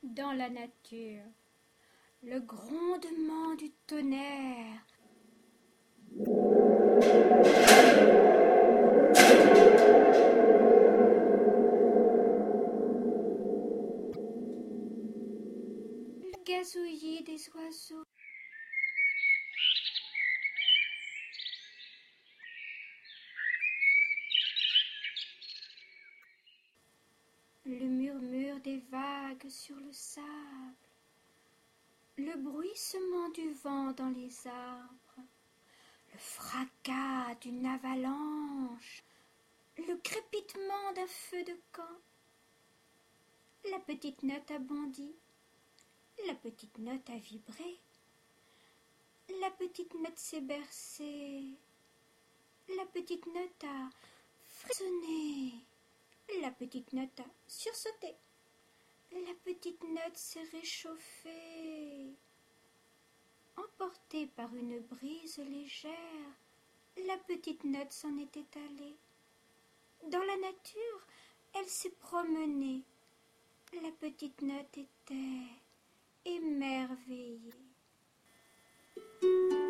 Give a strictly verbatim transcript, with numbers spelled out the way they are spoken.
dans la nature, le grondement du tonnerre. Le gazouillis des oiseaux. Le murmure des vagues sur le sable, le bruissement du vent dans les arbres, le fracas d'une avalanche, le crépitement d'un feu de camp. La petite note a bondi, la petite note a vibré, la petite note s'est bercée, la petite note a frissonné, la petite note a sursauté. La petite note s'est réchauffée. Emportée par une brise légère, la petite note s'en était allée. Dans la nature, elle s'est promenée. La petite note était émerveillée.